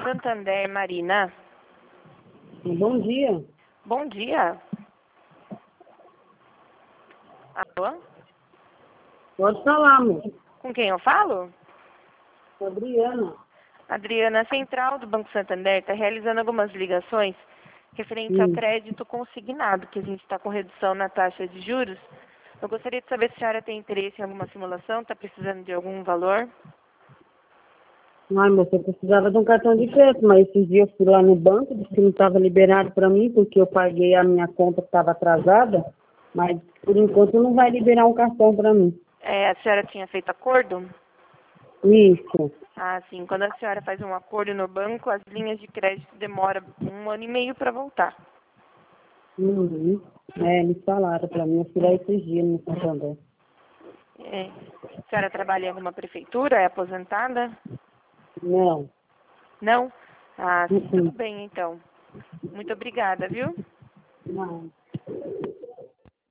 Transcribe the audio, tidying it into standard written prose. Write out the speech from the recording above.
Santander, Marina. Bom dia. Bom dia. Alô? Pode falar, amor. Com quem eu falo? Adriana. Adriana, a central do Banco Santander está realizando algumas ligações referente ao crédito consignado, que a gente está com redução na taxa de juros. Eu gostaria de saber se a senhora tem interesse em alguma simulação, está precisando de algum valor? Ai, moça, eu precisava de um cartão de crédito, mas esses dias eu fui lá no banco, disse que não estava liberado para mim, porque eu paguei a minha conta que estava atrasada, mas por enquanto não vai liberar um cartão para mim. A senhora tinha feito acordo? Isso. Ah, sim. Quando a senhora faz um acordo no banco, as linhas de crédito demoram 1 ano e meio para voltar. Uhum. Me falaram para mim, eu fui lá esses dias no Santander. A senhora trabalha em alguma prefeitura? É aposentada? Não. Não? Ah, sim, Uhum. tudo bem então. Muito obrigada, viu? Não.